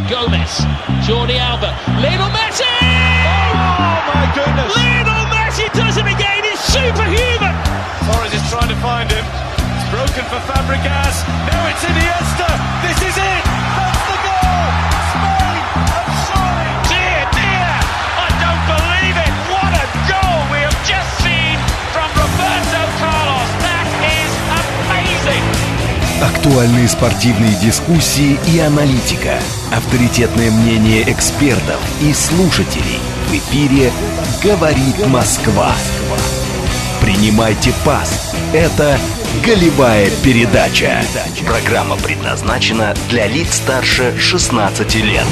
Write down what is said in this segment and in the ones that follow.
Gomez, Jordi Alba, Lionel Messi! Oh my goodness! Lionel Messi does it again, he's superhuman! Torres is trying to find him, it's broken for Fabregas, now it's Iniesta, this is it! That's the goal! Spain have soaring! Dear, dear, I don't believe it! What a goal we have just seen from Roberto Carlos! That is amazing! Актуальные спортивные дискуссии и аналитика. Авторитетное мнение экспертов и слушателей. В эфире «Говорит Москва». Принимайте пас. Это «Голевая передача». Программа предназначена для лиц старше 16 лет.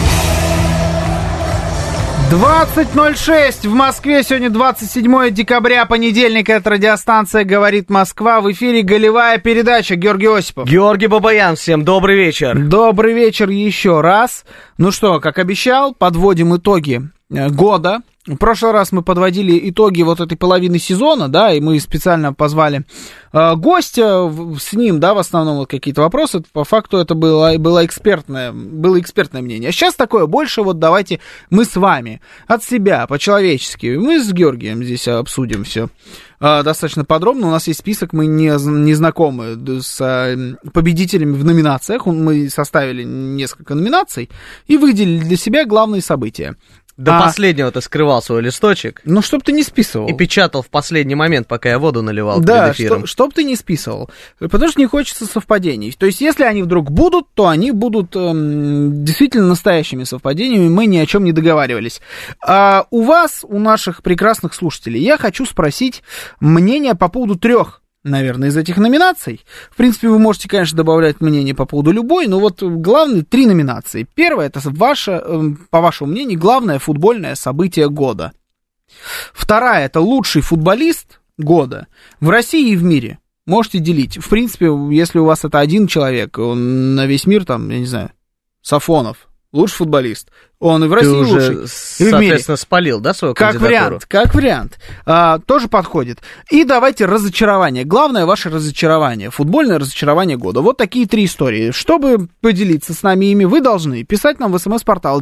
20:06 в Москве. Сегодня 27 декабря, понедельник. Это радиостанция «Говорит Москва». В эфире «Голевая передача». Георгий Осипов. Георгий Бабаян. Всем добрый вечер. Добрый вечер еще раз. Ну что, как обещал, подводим итоги года. В прошлый раз мы подводили итоги вот этой половины сезона, да, и мы специально позвали гостя, с ним, да, в основном вот какие-то вопросы. По факту это было экспертное мнение. А сейчас такое, больше вот давайте мы с вами, от себя, по-человечески. Мы с Георгием здесь обсудим все достаточно подробно. У нас есть список, мы не знакомы с победителями в номинациях. Мы составили несколько номинаций и выделили для себя главные события. До последнего ты скрывал свой листочек. Ну, чтоб ты не списывал. И печатал в последний момент, пока я воду наливал перед эфиром. Да, чтоб ты не списывал. Потому что не хочется совпадений. То есть, если они вдруг будут, то они будут действительно настоящими совпадениями. Мы ни о чем не договаривались. А у вас, у наших прекрасных слушателей, я хочу спросить мнение по поводу 3, наверное, из этих номинаций. В принципе, вы можете, конечно, добавлять мнение по поводу любой, но вот главные 3 номинации. Первое, это ваше, по вашему мнению, главное футбольное событие года. Вторая, это лучший футболист года в России и в мире. Можете делить. В принципе, если у вас это один человек, он на весь мир, там, я не знаю, Сафонов, лучший футболист. Он и в России лучший, и в мире. Соответственно, спалил, да, свою кандидатуру? Как вариант. Тоже подходит. И давайте разочарование. Главное ваше разочарование. Футбольное разочарование года. Вот такие 3 истории. Чтобы поделиться с нами ими, вы должны писать нам в СМС-портал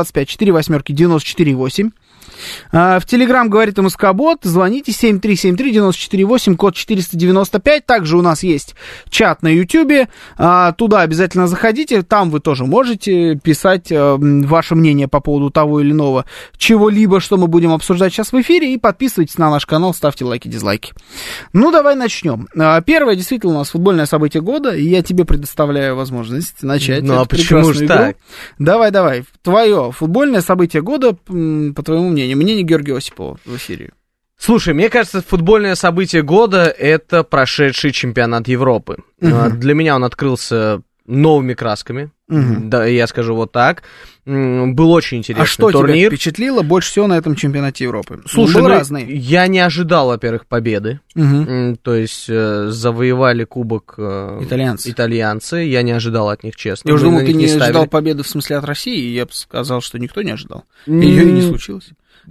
925-48-94-8. В Телеграм «Говорит МСК-бот», звоните 7373-94-8, код 495. Также у нас есть чат на Ютьюбе, туда обязательно заходите, там вы тоже можете писать ваше мнение по поводу того или иного чего-либо, что мы будем обсуждать сейчас в эфире, и подписывайтесь на наш канал, ставьте лайки, дизлайки. Ну, давай начнем. Первое, действительно, у нас футбольное событие года, и я тебе предоставляю возможность начать. Ну, а почему же так? Давай. Твое футбольное событие года, по твоему мнению. Мнение Георгия Осипова в эфире. Слушай, мне кажется, футбольное событие года — это прошедший чемпионат Европы. Для меня он открылся новыми красками, да, я скажу вот так. Был очень интересный турнир. Тебя впечатлило больше всего на этом чемпионате Европы? Слушай, я не ожидал, во-первых, победы. То есть завоевали кубок итальянцы. Я не ожидал от них, честно. Я уже думал, ты не ожидал победы в смысле от России, и я бы сказал, что никто не ожидал. Ее и не случилось.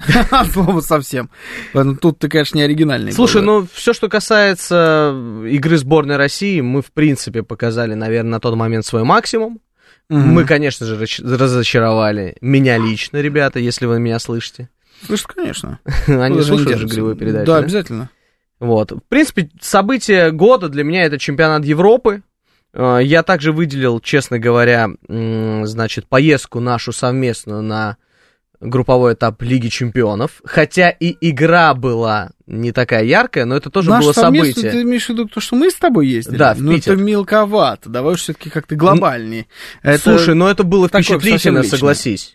Слово совсем. Тут ты, конечно, не оригинальный. Слушай, ну, все, что касается игры сборной России, мы, в принципе, показали, наверное, на тот момент свой максимум. Мы, конечно же, разочаровали. Меня лично, ребята, если вы меня слышите. Слышат, конечно. Они слушают же «Голевую передачу». Да, обязательно. Вот. В принципе, событие года для меня — это чемпионат Европы. Я также выделил, честно говоря, значит, поездку нашу совместную на групповой этап Лиги Чемпионов, хотя и игра была не такая яркая, но это тоже было событие. Ты имеешь в виду то, что мы с тобой ездили? Да, в Питер. Это мелковато, давай уж все-таки как-то глобальнее. Слушай, но это было впечатлительно, согласись.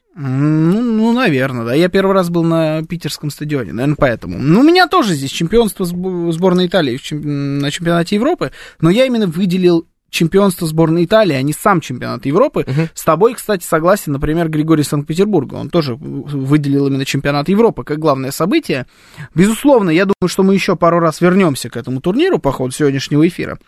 Ну, наверное, да. Я первый раз был на питерском стадионе, наверное, поэтому. Ну, у меня тоже здесь чемпионство сборной Италии на чемпионате Европы, но я именно выделил чемпионство сборной Италии, а не сам чемпионат Европы. С тобой, кстати, согласен, например, Григорий Санкт-Петербурга. Он тоже выделил именно чемпионат Европы как главное событие. Безусловно, я думаю, что мы еще пару раз вернемся к этому турниру по ходу сегодняшнего эфира.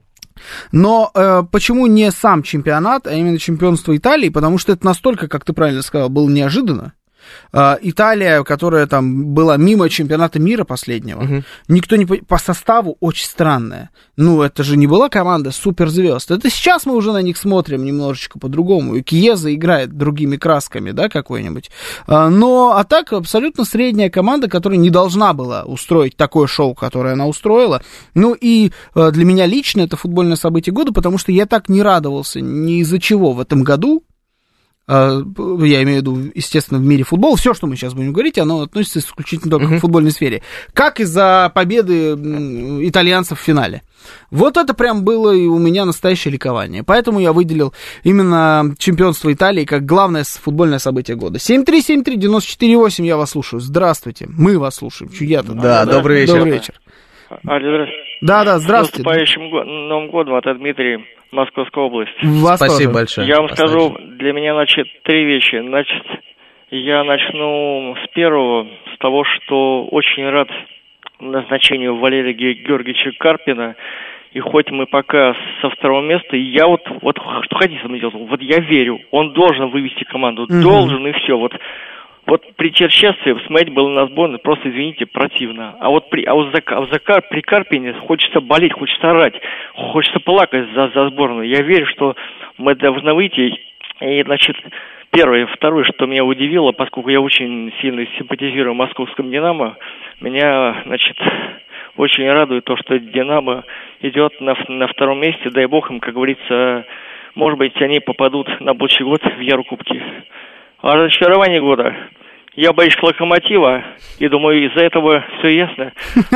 Но почему не сам чемпионат, а именно чемпионство Италии? Потому что это настолько, как ты правильно сказал, было неожиданно. Италия, которая там была мимо чемпионата мира последнего, никто не... По составу очень странная. Ну, это же не была команда суперзвезд. Это сейчас мы уже на них смотрим немножечко по-другому. И Кьеза играет другими красками, да, какой-нибудь. Но, а так, абсолютно средняя команда, которая не должна была устроить такое шоу, которое она устроила. Ну, и для меня лично это футбольное событие года, потому что я так не радовался ни из-за чего в этом году. Я имею в виду, естественно, в мире футбола. Все, что мы сейчас будем говорить, оно относится исключительно только к футбольной сфере. Как из-за победы итальянцев в финале. Вот это прям было и у меня настоящее ликование. Поэтому я выделил именно чемпионство Италии как главное футбольное событие года. 7373948, я вас слушаю. Здравствуйте. Мы вас слушаем. Я-то. Да, добрый вечер. Добрый вечер. Алло, здравствуйте. Да, здравствуйте. С наступающим Новым годом, это Дмитрий, Московская область. Спасибо большое. Я вам скажу, для меня, значит, 3 вещи. Значит, я начну с первого, с того, что очень рад назначению Валерия Георгиевича Карпина. И хоть мы пока со 2-го места, я вот что хотите со мной делать, вот я верю, он должен вывести команду, должен и все, вот при Черчесове смотреть было на сборной, просто, извините, противно. При Карпине хочется болеть, хочется орать, хочется плакать за сборную. Я верю, что мы должны выйти. И, значит, первое. Второе, что меня удивило, поскольку я очень сильно симпатизирую московскому «Динамо», меня, значит, очень радует то, что «Динамо» идет на 2-м месте. Дай бог им, как говорится, может быть, они попадут на будущий год в Еврокубки. А разочарование года. Я болельщик «Локомотива», и думаю, из-за этого все ясно.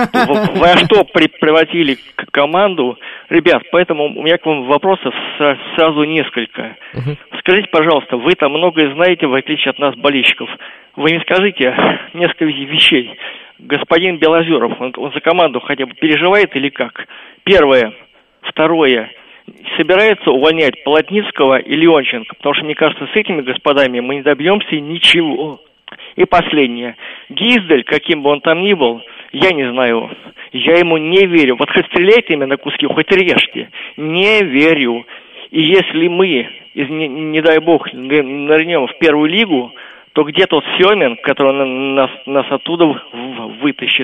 Во что превратили команду. Ребят, поэтому у меня к вам вопросов сразу несколько. Скажите, пожалуйста, вы там многое знаете, в отличие от нас, болельщиков. Вы не скажите несколько вещей. Господин Белозеров, он за команду хотя бы переживает или как? Первое. Второе. Собирается увольнять Плотницкого и Леонченко, потому что, мне кажется, с этими господами мы не добьемся ничего. И последнее. Гиздель, каким бы он там ни был, я не знаю, я ему не верю. Вот хоть стреляйте ими на куски, хоть режьте. Не верю. И если мы, не дай бог, нырнем в первую лигу, то где тот Семин, который нас оттуда вытащит,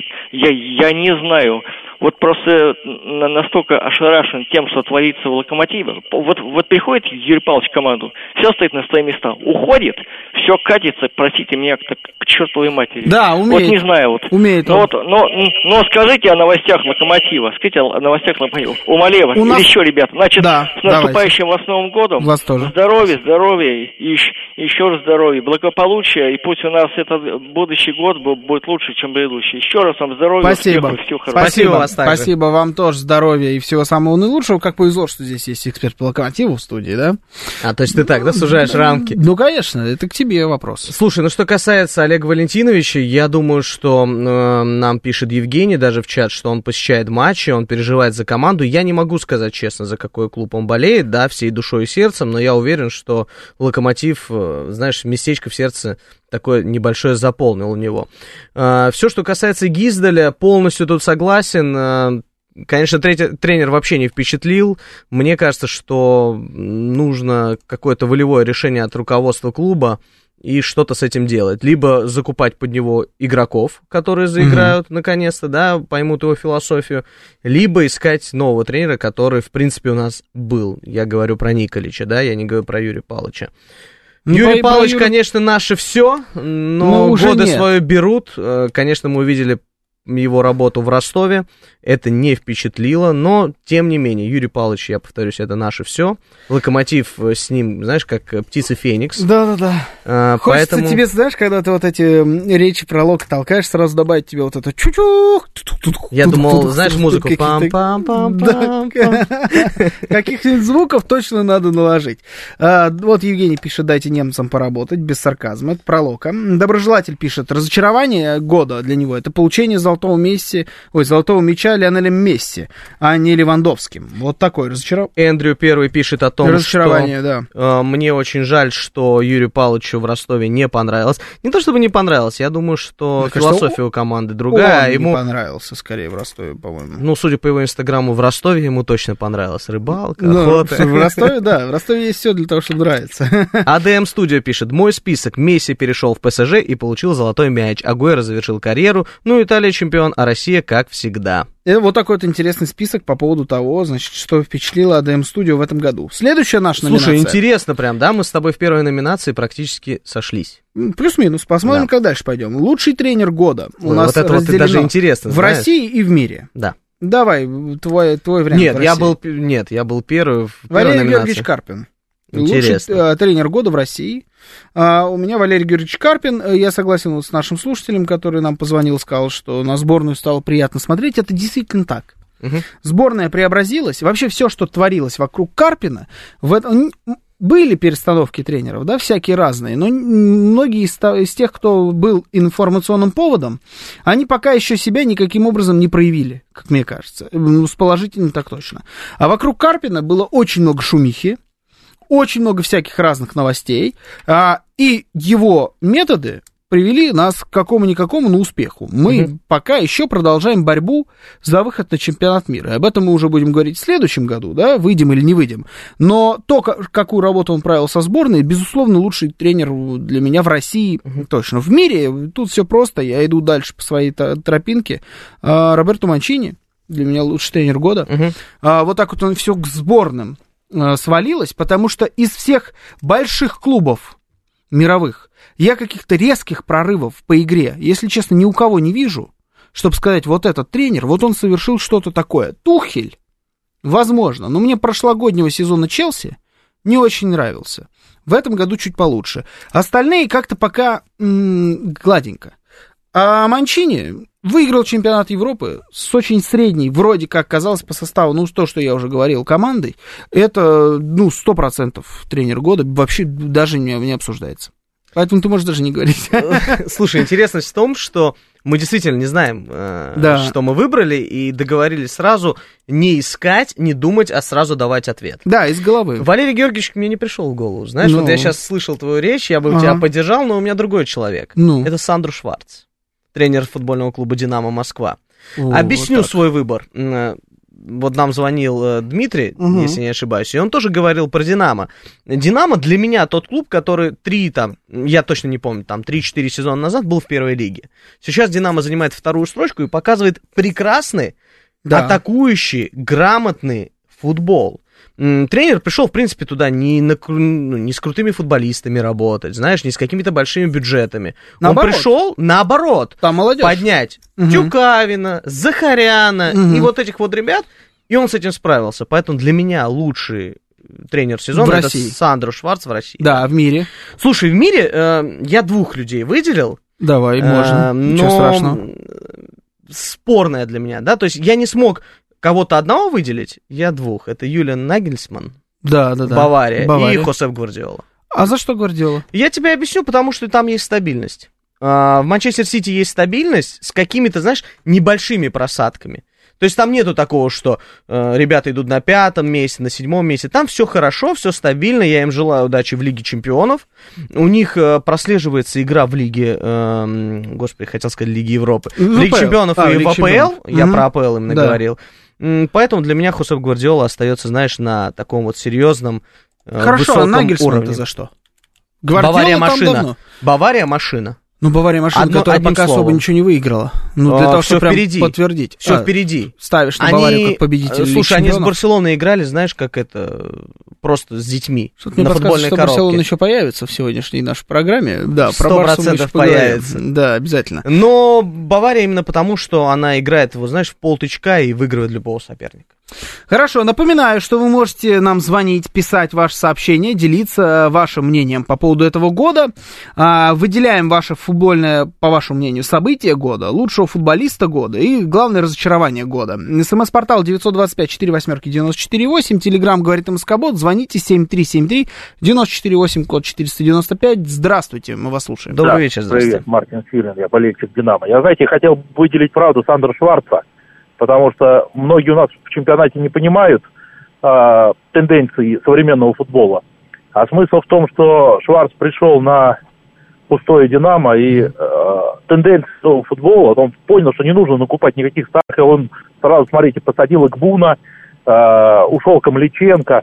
я не знаю. Вот просто настолько ошарашен тем, что творится в «Локомотиве». Вот приходит Юрий Павлович в команду, все стоит на свои места, уходит, все катится, простите меня, к чертовой матери. Да, умеет. Вот не знаю. Умеет он. Но скажите о новостях «Локомотива», скажите о новостях «Локомотива». Умалева. Или еще, ребят, значит, да, с наступающим вас Новым годом. Вас тоже. Здоровья, и еще раз здоровья, благополучия, и пусть у нас этот будущий год будет лучше, чем предыдущий. Еще раз вам здоровья, спасибо. Успехов, всего хорошего. Спасибо. Спасибо вам тоже, здоровья и всего самого наилучшего. Как повезло, что здесь есть эксперт по «Локомотиву» в студии, да? То есть ты так, да, сужаешь рамки? Ну, конечно, это к тебе вопрос. Слушай, ну что касается Олега Валентиновича, я думаю, что нам пишет Евгений даже в чат, что он посещает матчи, он переживает за команду. Я не могу сказать честно, за какой клуб он болеет, да, всей душой и сердцем, но я уверен, что «Локомотив», знаешь, местечко в сердце такое небольшое заполнил у него. Все, что касается Гизделя, полностью тут согласен. Конечно, тренер вообще не впечатлил. Мне кажется, что нужно какое-то волевое решение от руководства клуба и что-то с этим делать. Либо закупать под него игроков, которые заиграют наконец-то, да, поймут его философию, либо искать нового тренера, который, в принципе, у нас был. Я говорю про Николича, да, я не говорю про Юрия Павловича. Юрий Павлович, конечно, наше все, но годы свое берут. Конечно, мы увидели его работу в Ростове, это не впечатлило, но, тем не менее, Юрий Павлович, я повторюсь, это наше все. «Локомотив» с ним, знаешь, как птица Феникс. Да-да-да. Хочется тебе, знаешь, когда ты вот эти речи про Лока толкаешь, сразу добавить тебе вот это чучух. Я думал, знаешь, музыку пам-пам-пам-пам. Каких-нибудь звуков точно надо наложить. Вот Евгений пишет, дайте немцам поработать, без сарказма, это про Лока. Доброжелатель пишет, разочарование года для него, это получение золотого золотого мяча Лионелем Месси, а не Левандовским. Вот такое разочарование. Эндрю первый пишет о том, Разочарование, что да. Мне очень жаль, что Юрию Павловичу в Ростове не понравилось. Не то чтобы не понравилось, я думаю, что философия у команды другая. Ему не понравился скорее в Ростове, по-моему. Ну, судя по его инстаграму, в Ростове ему точно понравилась рыбалка, охота. В Ростове, да, в Ростове есть все для того, чтобы нравится. АДМ Студио пишет: мой список: Месси перешел в ПСЖ и получил золотой мяч, Агуэро завершил карьеру, ну, Италия чемпион, а Россия как всегда. Вот такой вот интересный список по поводу того, значит, что впечатлило АДМ Студио в этом году. Следующая наша номинация. Слушай, интересно прям, да? Мы с тобой в первой номинации практически сошлись. Плюс-минус. Посмотрим, да, как дальше пойдем. Лучший тренер года у нас вот это вот даже интересно, в знаешь? России и в мире. Да. Давай, твой вариант. Я был первый в первой Валерий номинации. Георгиевич Карпин. Интересно. Лучший тренер года в России. У меня Валерий Георгиевич Карпин. Я согласен вот с нашим слушателем, который нам позвонил, сказал, что на сборную стало приятно смотреть. Это действительно так. Угу. Сборная преобразилась. Вообще все, что творилось вокруг Карпина, были перестановки тренеров, да, всякие разные, но многие из тех, кто был информационным поводом, они пока еще себя никаким образом не проявили, как мне кажется. С положительным так точно. А вокруг Карпина было очень много шумихи, очень много всяких разных новостей, и его методы привели нас к какому-никакому, но успеху. Мы пока еще продолжаем борьбу за выход на чемпионат мира. Об этом мы уже будем говорить в следующем году, да, выйдем или не выйдем. Но то, какую работу он провел со сборной, безусловно, лучший тренер для меня в России, точно. В мире тут все просто, я иду дальше по своей тропинке. Роберто Манчини, для меня лучший тренер года. Вот так вот он все к сборным свалилось, потому что из всех больших клубов мировых я каких-то резких прорывов по игре, если честно, ни у кого не вижу, чтобы сказать, вот этот тренер, вот он совершил что-то такое. Тухель, возможно, но мне прошлогоднего сезона Челси не очень нравился. В этом году чуть получше. Остальные как-то пока гладенько. А Манчини выиграл чемпионат Европы с очень средней, вроде как казалось по составу, ну, то, что я уже говорил, командой. Это, 100% тренер года, вообще даже не обсуждается. Поэтому ты можешь даже не говорить. Слушай, интересность в том, что мы действительно не знаем, что мы выбрали, и договорились сразу не искать, не думать, а сразу давать ответ. Да, из головы. Валерий Георгиевич мне не пришел в голову. Знаешь, вот я сейчас слышал твою речь, я бы тебя поддержал, но у меня другой человек. Это Сандро Шварц, тренер футбольного клуба «Динамо Москва». Объясню свой выбор. Вот нам звонил Дмитрий, если не ошибаюсь, и он тоже говорил про «Динамо». «Динамо» для меня тот клуб, который я точно не помню, 3-4 сезона назад был в первой лиге. Сейчас «Динамо» занимает вторую строчку и показывает прекрасный, атакующий, грамотный футбол. Тренер пришел, в принципе, туда не с крутыми футболистами работать, знаешь, не с какими-то большими бюджетами. Он пришел, наоборот, поднять Тюкавина, Захаряна и вот этих вот ребят, и он с этим справился. Поэтому для меня лучший тренер сезона это Сандро Шварц в России. Да, в мире. Слушай, в мире я двух людей выделил. Давай, можно, ничего страшного. Спорная для меня, да, то есть я не смог кого-то одного выделить, я двух. Это Юлиан Нагельсман, Бавария, и Хосеп Гвардиола. А за что Гвардиола? Я тебе объясню, потому что там есть стабильность. В Манчестер Сити есть стабильность с какими-то, знаешь, небольшими просадками. То есть там нету такого, что ребята идут на 5-м месте, на 7-м месте. Там все хорошо, все стабильно. Я им желаю удачи в Лиге Чемпионов. У них прослеживается игра в Лиге, господи, хотел сказать Лиге Европы. В Лиге Чемпионов и в АПЛ. Я про АПЛ именно говорил. Поэтому для меня Хосеп Гвардиола остается, знаешь, на таком вот серьезном, высоком уровне. За что? Бавария машина. Бавария машина, которая пока особо ничего не выиграла. Для того, чтобы прям подтвердить. Все впереди. Ставишь на Баварию как победитель. Слушай, они с Барселоной играли, знаешь, как это, просто с детьми. Что-то мне подсказывает, что Барселона еще появится в сегодняшней нашей программе. Да, про 100% появится. Да, обязательно. Но Бавария именно потому, что она играет, вот знаешь, в полтычка и выигрывает любого соперника. Хорошо, напоминаю, что вы можете нам звонить, писать ваши сообщения, делиться вашим мнением по поводу этого года. Выделяем ваше футбольное, по вашему мнению, событие года, лучшего футболиста года и главное разочарование года. СМС-портал 925-48-94-8, Телеграм говорит МСК-бот, звоните 7373-94-8, код 495. Здравствуйте, мы вас слушаем. Добрый вечер, здравствуйте. Привет, Мартин Филин, я болельщик «Динамо». Я, знаете, хотел выделить, правду, Сандра Шварца, потому что многие у нас в чемпионате не понимают тенденции современного футбола. А смысл в том, что Шварц пришел на пустое «Динамо», и тенденции футбола, он понял, что не нужно накупать никаких старых, и он сразу, смотрите, посадил Игбуна, ушел Камличенко.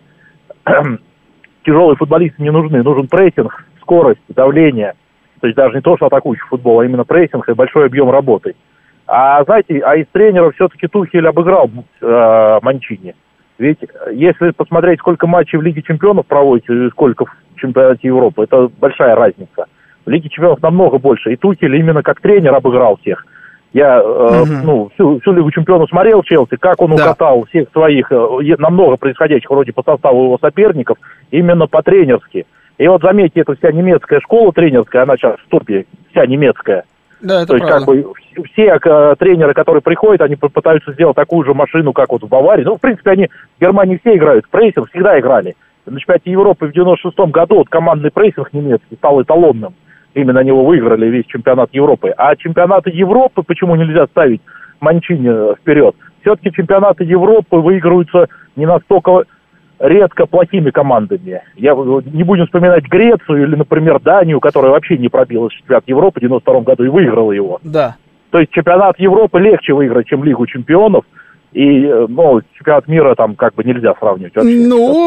Тяжелые футболисты не нужны, нужен прессинг, скорость, давление. То есть даже не то, что атакующий футбол, а именно прессинг и большой объем работы. А знаете, из тренеров все-таки Тухель обыграл Манчини. Ведь если посмотреть, сколько матчей в Лиге Чемпионов проводится и сколько в Чемпионате Европы, это большая разница. В Лиге Чемпионов намного больше. И Тухель именно как тренер обыграл всех. Я всю Лигу Чемпионов смотрел Челси, как он укатал всех своих, намного происходящих вроде по составу его соперников, именно по-тренерски. И вот заметьте, это вся немецкая школа тренерская, она сейчас в топе, вся немецкая. Да, это то есть, правда. как бы, все тренеры, которые приходят, они пытаются сделать такую же машину, как вот в Баварии. Ну, в принципе, они в Германии все играют, прессинг всегда играли. На чемпионате Европы в 96-м году вот командный прессинг немецкий стал эталонным. Именно они его выиграли, весь чемпионат Европы. А чемпионаты Европы, почему нельзя ставить Манчини вперед? Все-таки чемпионаты Европы выигрываются не настолько редко плохими командами. Не будем вспоминать Грецию или, например, Данию, которая вообще не пробилась в чемпионат Европы в 92 году и выиграла его. Да. То есть чемпионат Европы легче выиграть, чем Лигу чемпионов. И, чемпионат мира там как бы нельзя сравнивать вообще.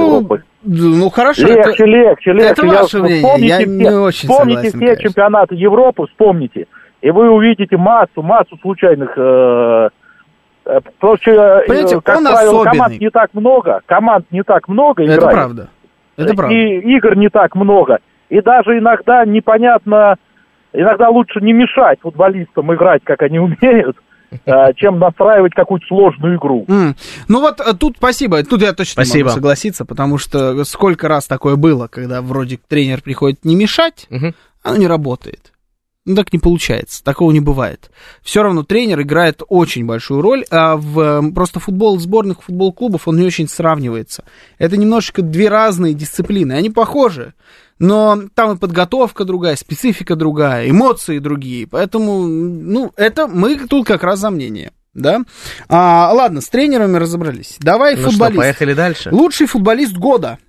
Ну, хорошо. Легче. Это ваше мнение, я не очень согласен. Вспомните все чемпионаты Европы, вспомните. И вы увидите массу случайных... Потому что, как правило, команд не так много играет. Это правда. И игр не так много. И даже иногда непонятно, иногда лучше не мешать футболистам играть, как они умеют, чем настраивать какую-то сложную игру. Ну вот тут спасибо. Тут я точно не могу согласиться, потому что сколько раз такое было, когда вроде тренер приходит не мешать, оно не работает. Ну, так не получается, такого не бывает. Все равно тренер играет очень большую роль, а просто футбол сборных, футбол клубов, он не очень сравнивается. Это немножечко две разные дисциплины, они похожи, но там и подготовка другая, специфика другая, эмоции другие, поэтому, это мы тут как раз за мнение. Да? Ладно, с тренерами разобрались. Давай футболист. Что, поехали дальше. Лучший футболист года.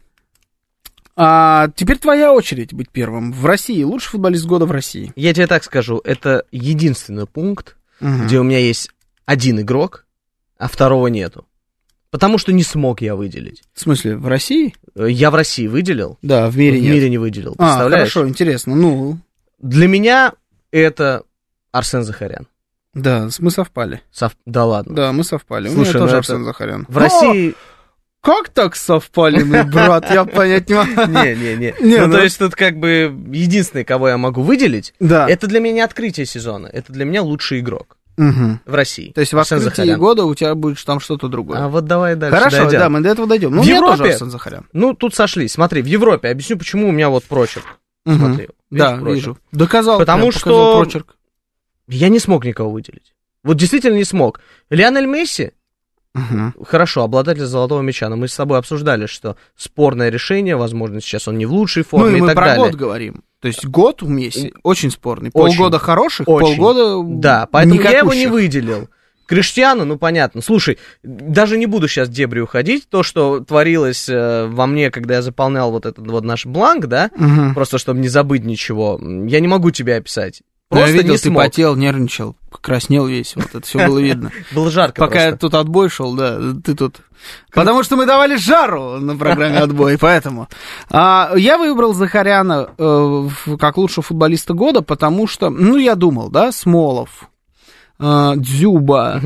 Теперь твоя очередь быть первым. В России. Лучший футболист года в России. Я тебе так скажу. Это единственный пункт, где у меня есть один игрок, а второго нету. Потому что не смог я выделить. В смысле, в России? Я в России выделил. Да, в мире нет. В мире не выделил. Представляешь? Хорошо, интересно. Для меня это Арсен Захарян. Да, мы совпали. Да ладно. Да, мы совпали. Слушай, у меня тоже Арсен Захарян. В России... Как так совпали, мой брат? Я понять не могу. Не. То есть тут как бы единственное, кого я могу выделить, это для меня не открытие сезона, это для меня лучший игрок в России. То есть в открытии года у тебя будет там что-то другое. А вот давай дальше. Хорошо, да, мы до этого дойдем. В Европе, тоже Арсен Захарян. Тут сошлись. Смотри, в Европе, объясню, почему у меня вот прочерк. Смотри. Да, вижу. Доказал. Потому что я не смог никого выделить. Вот действительно не смог. Лионель Месси, хорошо, обладатель золотого мяча, но мы с тобой обсуждали, что спорное решение, возможно, сейчас он не в лучшей форме и так далее. Мы про год говорим. То есть год у Месси очень спорный. Полгода хороших, полгода да, поэтому я его не выделил. Криштиану, понятно. Слушай, даже не буду сейчас в дебри уходить. То, что творилось во мне, когда я заполнял вот этот вот наш бланк, да, просто чтобы не забыть ничего, я не могу тебе описать. Просто я видел, ты потел, нервничал, краснел весь, вот это все было видно. Было жарко Пока я тут отбой шел, да, ты тут... Потому что мы давали жару на программе «Отбой», поэтому. Я выбрал Захаряна как лучшего футболиста года, потому что, я думал, да, Смолов, Дзюба...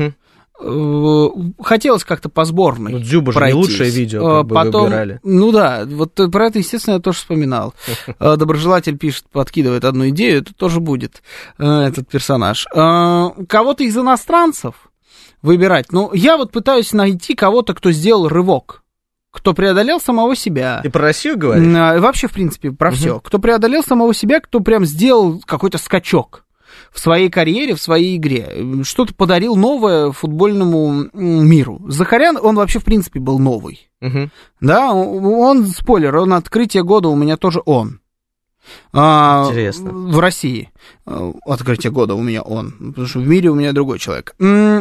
Хотелось как-то по сборной Дзюба же не лучшее видео, как бы потом, выбирали. Да, вот про это, естественно, я тоже вспоминал. Доброжелатель пишет, подкидывает одну идею, это тоже будет этот персонаж. Кого-то из иностранцев, выбирать. Но я вот пытаюсь найти кого-то, кто сделал рывок, кто преодолел самого себя. Ты про Россию говоришь? Вообще, в принципе, про все. Кто преодолел самого себя, кто прям сделал какой-то скачок в своей карьере, в своей игре. Что-то подарил новое футбольному миру. Захарян, он вообще, в принципе, был новый. Да, он, спойлер, он открытие года у меня тоже он. Интересно. В России открытие года у меня он, потому что в мире у меня другой человек.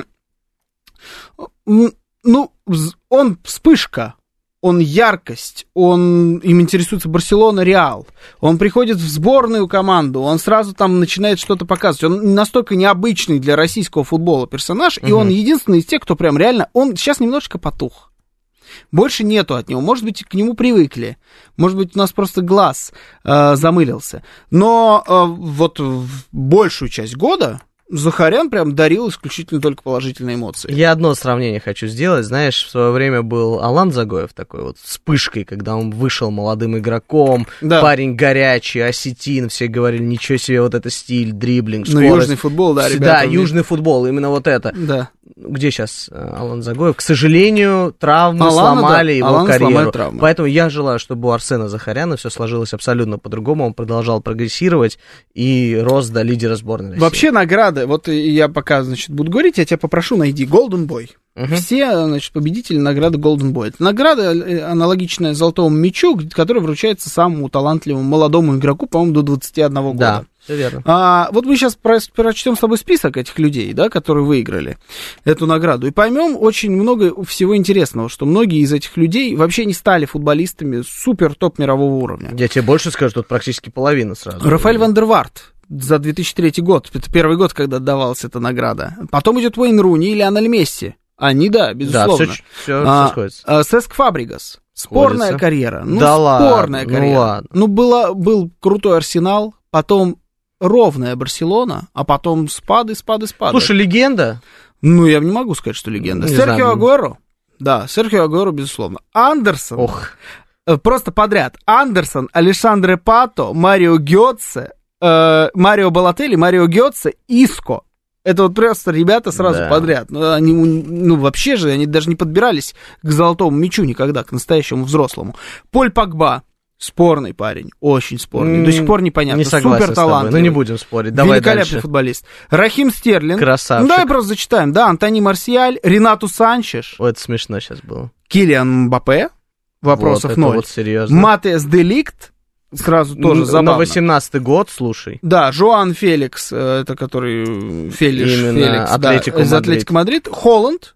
Ну, он вспышка, он яркость, им интересуется Барселона, Реал. Он приходит в сборную команду, он сразу там начинает что-то показывать. Он настолько необычный для российского футбола персонаж, и он единственный из тех, кто прям реально... Он сейчас немножечко потух. Больше нету от него. Может быть, к нему привыкли. Может быть, у нас просто глаз замылился. Но вот большую часть года Захарян прям дарил исключительно только положительные эмоции. Я одно сравнение хочу сделать. Знаешь, в свое время был Алан Загоев такой вот вспышкой, когда он вышел молодым игроком, парень горячий, осетин, все говорили, ничего себе, вот это стиль, дриблинг, скорость. Ну, южный футбол, да, ребята. Да, южный футбол, именно вот это. Да. Где сейчас Алан Загоев? К сожалению, травмы сломали его карьеру. Поэтому я желаю, чтобы у Арсена Захаряна все сложилось абсолютно по-другому. Он продолжал прогрессировать и рос до лидера сборной России. Вообще награды, вот я пока, значит, буду говорить, я тебя попрошу, найди Golden Boy. Все, значит, победители награды Golden Boy. Это награда, аналогичная золотому мячу, которая вручается самому талантливому молодому игроку, по-моему, до 21 года. Да. Все верно. Вот мы сейчас прочтем с тобой список этих людей, да, которые выиграли эту награду, и поймем очень много всего интересного, что многие из этих людей вообще не стали футболистами супер топ мирового уровня. Я тебе больше скажу, тут практически половина сразу. Рафаэль ван дер Варт за 2003 год, это первый год, когда отдавалась эта награда. Потом идет Уэйн Руни и Лионель Месси. Они, да, безусловно. Да, все сходится. Сеск Фабригас. Спорная карьера. Ну, да спорная ладно, карьера. Ну, ладно. Ну, был крутой Арсенал, потом ровная Барселона, а потом спады. Слушай, легенда? Ну, я не могу сказать, что легенда. Серхио Агуэро. Да, Серхио Агуэро, безусловно. Андерсон. Ох. Просто подряд. Андерсон, Алешандре Пато, Марио Гётце, Марио Балотелли, Марио Гётце, Иско. Это вот просто ребята сразу подряд. Они, вообще же, они даже не подбирались к золотому мячу никогда, к настоящему взрослому. Поль Погба. Спорный парень, очень спорный. До сих пор непонятно. Не согласен супер талантливый. Ну, не будем спорить. Давай великолепный дальше. Футболист. Рахим Стерлинг. Красавчик. Ну, давай просто зачитаем. Да, Антони Марсиаль, Ренату Санчеш. Ой, это смешно сейчас было. Килиан Мбаппе. Вопросов вот, 0. Вот серьезно. Матеас де Ликт. Сразу тоже забавно. На 18-й год, слушай. Да, Жоан Феликс, это который Феликс, из Атлетико Мадрид. Холланд.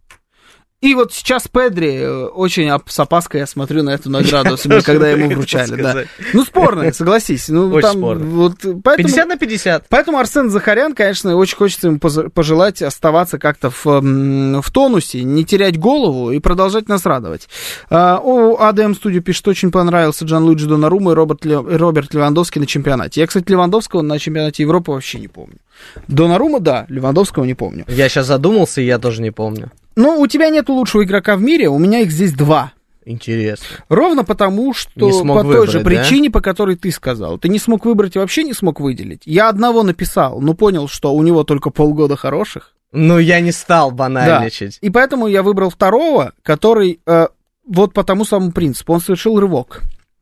И вот сейчас Педри, очень с опаской я смотрю на эту награду, особенно когда ему вручали. Да. Ну, спорная, согласись. Ну, очень там, спорно. Вот, 50/50. Поэтому Арсен Захарян, конечно, очень хочется ему пожелать оставаться как-то в тонусе, не терять голову и продолжать нас радовать. АДМ Студио пишет, очень понравился Джанлуиджи Донарума и Роберт Левандовский на чемпионате. Я, кстати, Левандовского на чемпионате Европы вообще не помню. Донарума, да, Левандовского не помню. Я сейчас задумался, и я тоже не помню. Ну, у тебя нету лучшего игрока в мире, у меня их здесь 2. Интересно. Ровно потому, что по той же причине, по которой ты сказал. Ты не смог выбрать и вообще не смог выделить. Я одного написал, но понял, что у него только полгода хороших. Ну, я не стал банальничать. Да. И поэтому я выбрал второго, который вот по тому самому принципу. Он совершил рывок.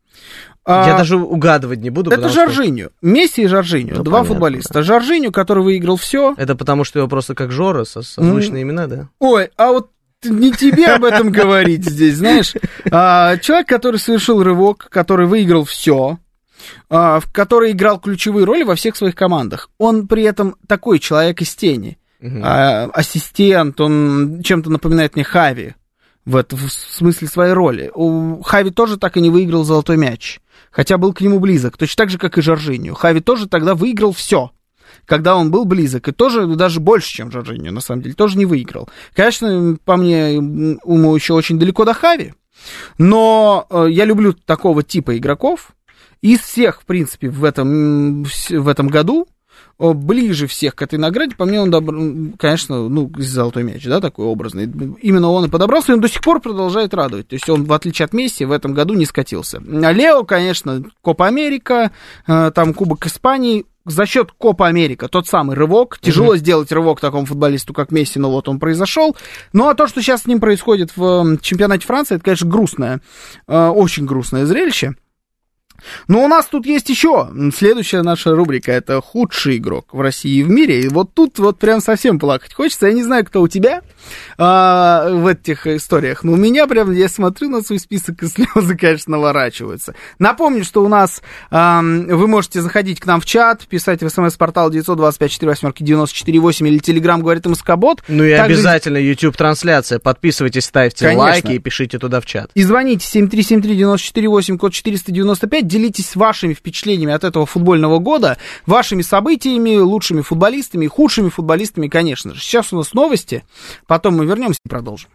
Я даже угадывать не буду. Это Жоржиньо. Месси и Жоржиньо. Ну, два футболиста. Да. Жоржиньо, который выиграл все. Это потому, что его просто как Жора, созвучные имена, да? Ой, а вот не тебе об этом говорить здесь, знаешь. Человек, который совершил рывок, который выиграл все, который играл ключевые роли во всех своих командах. Он при этом такой человек из тени. Ассистент, он чем-то напоминает мне Хави. В смысле своей роли. Хави тоже так и не выиграл золотой мяч. Хотя был к нему близок. Точно так же, как и Жоржиньо. Хави тоже тогда выиграл все, когда он был близок. И тоже даже больше, чем Жоржиньо, на самом деле. Тоже не выиграл. Конечно, по мне, ему еще очень далеко до Хави. Но я люблю такого типа игроков. Из всех, в принципе, в этом году ближе всех к этой награде, по мне, он, конечно, золотой мяч, да, такой образный. Именно он и подобрался, и он до сих пор продолжает радовать. То есть он, в отличие от Месси, в этом году не скатился. А Лео, конечно, Копа Америка, там Кубок Испании, за счет Копа Америка, тот самый рывок. Тяжело сделать рывок такому футболисту, как Месси, но вот он произошел. Ну, а то, что сейчас с ним происходит в чемпионате Франции, это, конечно, грустное, очень грустное зрелище. Но у нас тут есть еще следующая наша рубрика, это худший игрок в России и в мире. И вот тут вот прям совсем плакать хочется. Я не знаю, кто у тебя в этих историях, но у меня прям, я смотрю на свой список, и слезы, конечно, наворачиваются. Напомню, что у нас вы можете заходить к нам в чат, писать в смс-портал 925-48-94-8 или Telegram говорит МСК-бот. Ну и также обязательно YouTube-трансляция. Подписывайтесь, ставьте лайки и пишите туда в чат. И звоните 7373-94-8, код 495. Делитесь вашими впечатлениями от этого футбольного года, вашими событиями, лучшими футболистами, худшими футболистами, конечно же. Сейчас у нас новости, потом мы вернемся и продолжим.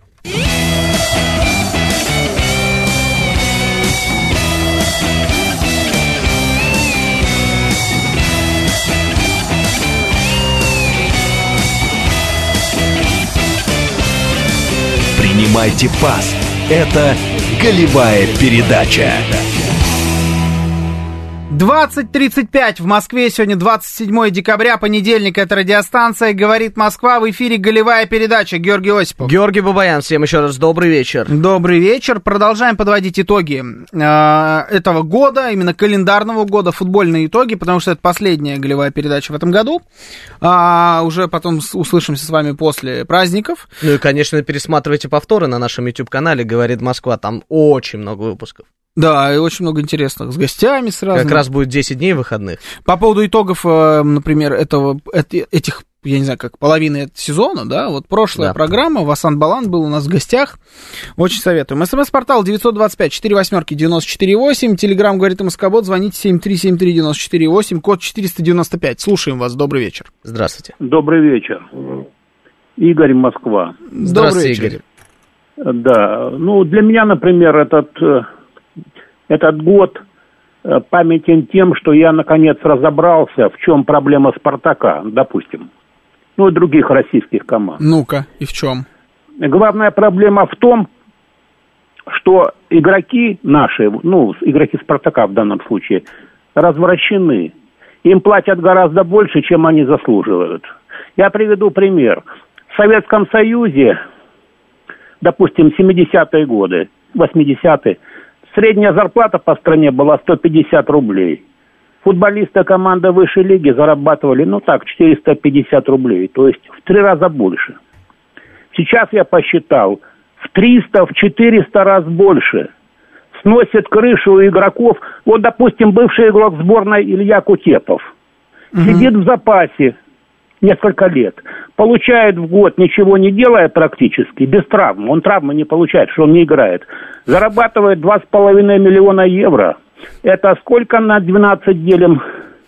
Принимайте пас. Это голевая передача. 20:35 в Москве, сегодня 27 декабря, понедельник, это радиостанция «Говорит Москва», в эфире голевая передача. Георгий Осипов. Георгий Бабаян, всем еще раз добрый вечер. Добрый вечер. Продолжаем подводить итоги этого года, именно календарного года, футбольные итоги, потому что это последняя голевая передача в этом году. Уже потом услышимся с вами после праздников. Ну и, конечно, пересматривайте повторы на нашем YouTube-канале «Говорит Москва», там очень много выпусков. Да, и очень много интересных, с гостями сразу. Как раз будет 10 дней выходных. По поводу итогов, например, этих, я не знаю, как половины сезона, да, вот прошлая программа, Васан Балан был у нас в гостях, очень советуем. СМС-портал 925-48-94-8, Телеграм говорит МСК-бот, звоните 7373-94-8, код 495. Слушаем вас, добрый вечер. Здравствуйте. Добрый вечер. Игорь, Москва. Здравствуйте, Игорь. Да, ну, для меня, например, этот год памятен тем, что я, наконец, разобрался, в чем проблема «Спартака», допустим, ну и других российских команд. Ну-ка, и в чем? Главная проблема в том, что игроки наши, ну, игроки «Спартака» в данном случае, развращены. Им платят гораздо больше, чем они заслуживают. Я приведу пример. В Советском Союзе, допустим, 70-е годы, 80-е, средняя зарплата по стране была 150 рублей. Футболисты команды высшей лиги зарабатывали, 450 рублей, то есть в 3 раза больше. Сейчас я посчитал, в 300, в 400 раз больше. Сносит крышу у игроков. Вот, допустим, бывший игрок сборной Илья Кутепов. Сидит в запасе несколько лет. Получает в год, ничего не делая практически, без травм. Он травмы не получает, что он не играет. Зарабатывает 2,5 миллиона евро. Это сколько на 12 делим?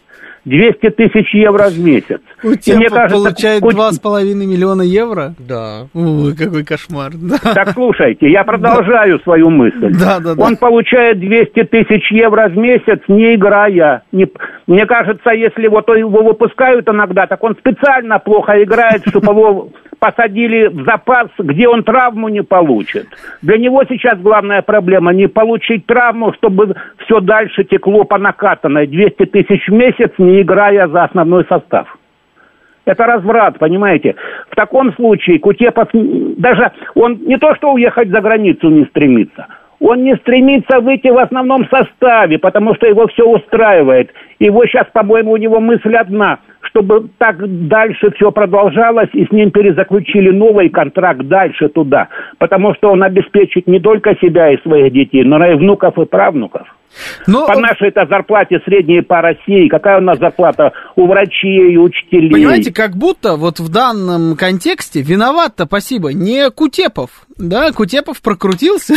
200 тысяч евро в месяц. И мне кажется, получает 2,5 миллиона евро? Да. Ой, какой кошмар. Да. Так, слушайте, я продолжаю свою мысль. Да. Он получает 200 тысяч евро в месяц, не играя. Мне кажется, если вот его выпускают иногда, так он специально плохо играет, чтобы его посадили в запас, где он травму не получит. Для него сейчас главная проблема не получить травму, чтобы все дальше текло по накатанной. 200 тысяч в месяц, не играя за основной состав. Это разврат, понимаете? В таком случае Кутепов, даже он не то что уехать за границу не стремится, он не стремится выйти в основном составе, потому что его все устраивает. Его сейчас, по-моему, у него мысль одна, чтобы так дальше все продолжалось, и с ним перезаключили новый контракт дальше туда. Потому что он обеспечит не только себя и своих детей, но и внуков и правнуков. По нашей-то зарплате средней по России, какая у нас зарплата у врачей, учителей? Понимаете, как будто вот в данном контексте виноват-то, спасибо, не Кутепов. Да, Кутепов прокрутился,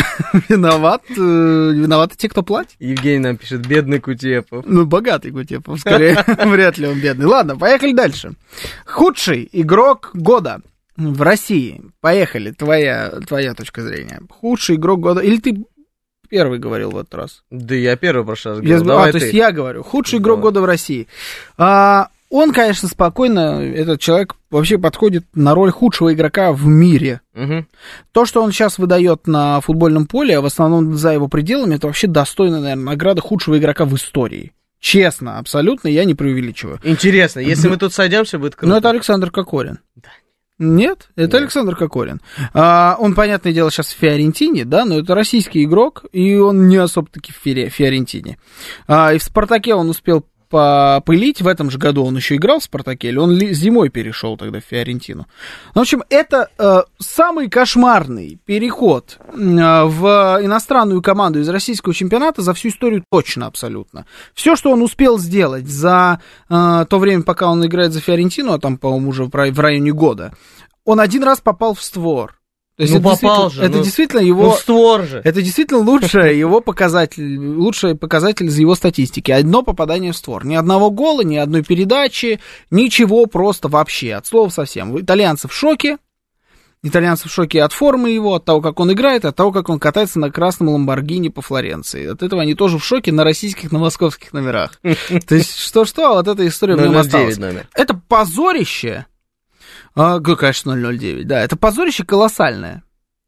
виноваты те, кто платит. Евгений нам пишет, бедный Кутепов. Ну, богатый Кутепов, скорее, вряд ли он бедный. Ладно, поехали дальше. Худший игрок года в России. Поехали, твоя точка зрения. Худший игрок года, или ты первый говорил в этот раз? Да я первый в прошлый раз говорил. То есть я говорю. Худший игрок года в России. Он, конечно, спокойно, этот человек вообще подходит на роль худшего игрока в мире. Угу. То, что он сейчас выдает на футбольном поле, а в основном за его пределами, это вообще достойная, наверное, награда худшего игрока в истории. Честно, абсолютно, я не преувеличиваю. Интересно, если мы тут сойдемся, будет круто. Но это Александр Кокорин. Да. Нет, это Александр Кокорин. Он, понятное дело, сейчас в Фиорентине, да, но это российский игрок, и он не особо-таки в Фиорентине. И в «Спартаке» он успел попылить, в этом же году он еще играл в «Спартаке», или он зимой перешел тогда в Фиорентину. В общем, это самый кошмарный переход в иностранную команду из российского чемпионата за всю историю точно абсолютно. Все, что он успел сделать за то время, пока он играет за Фиорентину, а там, по-моему, уже в районе года, он один раз попал в створ. То есть попал же. Это действительно его... створ же. Это действительно лучший показатель из его статистики. Одно попадание в створ. Ни одного гола, ни одной передачи, ничего просто вообще. От слова совсем. Итальянцы в шоке. Итальянцы в шоке от формы его, от того, как он играет, от того, как он катается на красном Ламборгини по Флоренции. От этого они тоже в шоке на российских, на московских номерах. То есть что-что, а вот эта история в нем осталась. Это позорище. Конечно, 009, да. Это позорище колоссальное.